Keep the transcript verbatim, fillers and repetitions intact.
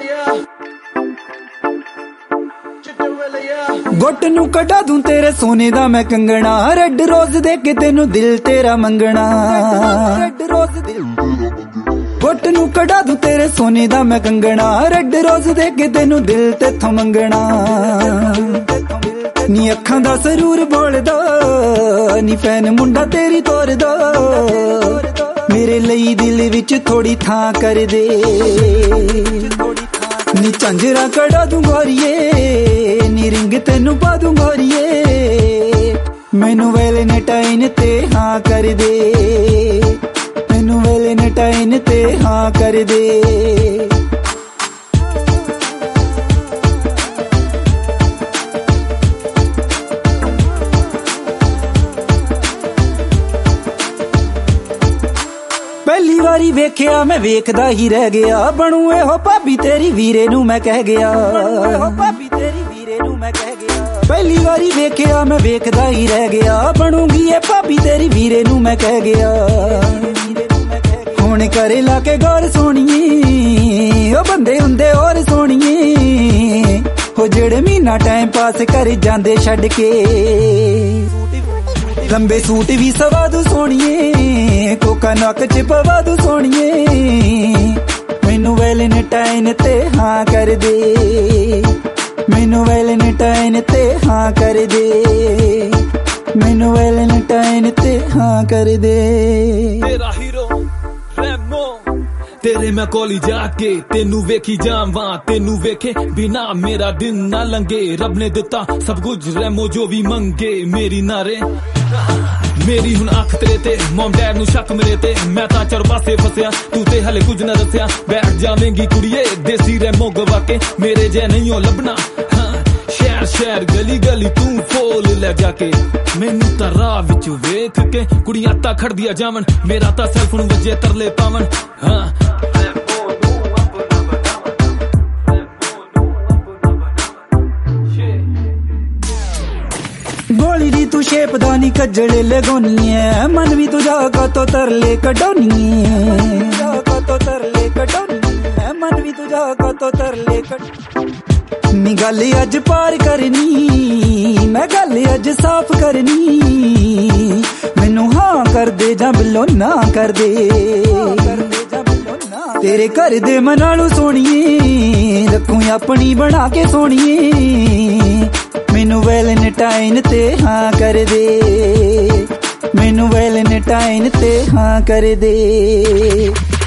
गुट नू कढ़ा दूं तेरे सोने दा मैं कंगना, रेड रोज दे के तेनू दिल तेरा मंगना। रेड रोज गुट नू कढ़ा दूं तेरे सोने दा मैं कंगना, रेड रोज दे के तेनू दिल तेथों मंगना। नी अखां दा सरूर बोलदा, नी फैन मुंडा तेरी तोरदा, मेरे लई दिल विच थोड़ी थां कर दे। नी झांजरा कढ़ा दूं गोरिए, नी रिंग तेनू पा दूं गोरिए, मैनू वैलेंटाइन ते हाँ कर दे, मैनू वैलेंटाइन ते हाँ कर दे। पहली वारी वेख्या मैं वेखदा ही रह गया, बनू एहो भाभी तेरी वीरे नू मैं कह गया। भाभी तेरी वीरे नू मैं कह गया। पहली वारी वेख्या मैं वेखदा ही रह गया, बनूंगी ए भाभी तेरी वीरे नू मैं कह गया। हुण करे ला के गौर सोनिए, ओ बंदे हुंदे और सोनिए, हो जेड़े महीना टाइम पास कर जांदे छड्ड के। लंबे सूट भी सवा दू सोनिए, कोका नक च पवा दू सोनिए, मैनू वैलेंटाइन ते हाँ कर दे, मैनू वैलेंटाइन ते हाँ कर दे, मैनू वैलेंटाइन ते हाँ कर दे। तेरा हीरो रैमो, तेरे मैं कोली जाके तेनू वेखी जावां, तेनू वेखे बिना मेरा दिन ना लंघे। रब ने दिता सब कुछ रैमो जो भी मंगे, मेरी नारे मेरी हुण अख तेरे ते, मॉम डैड नू शक मेरे ते, मैं तां चार पासे फसिया तू ते हले कुछ ना दस्या। बैठ जावेंगी कुड़िए देसी रैमो गवा के, मेरे जै नहीं हो लभना। हाँ, शहर शहर गली गली तू फोल ले जाके, मैनू तां राह विच वेख के कुड़ियां तां खड़दियां जावन, मेरा तां सैल्फ नू वजे तरले पावन। हाँ गोली दी तू शेप दा नी कजड़े लगोनी है, मन भी तुझा का तो तरले कढोनी है, तो तरले कढोनी है, मन भी तुझा का तो तरले कढ। नी गल अज पार करनी, मैं गल अज साफ करनी, मैनू हाँ कर दे जां बिलो ना कर दे, तेरे घर दे मनालू सोनिए, रखूं अपनी बना के सोनिए, मैनू वैलेंटाइन ते हाँ कर दे, मैनू वैलेंटाइन ते हाँ कर दे।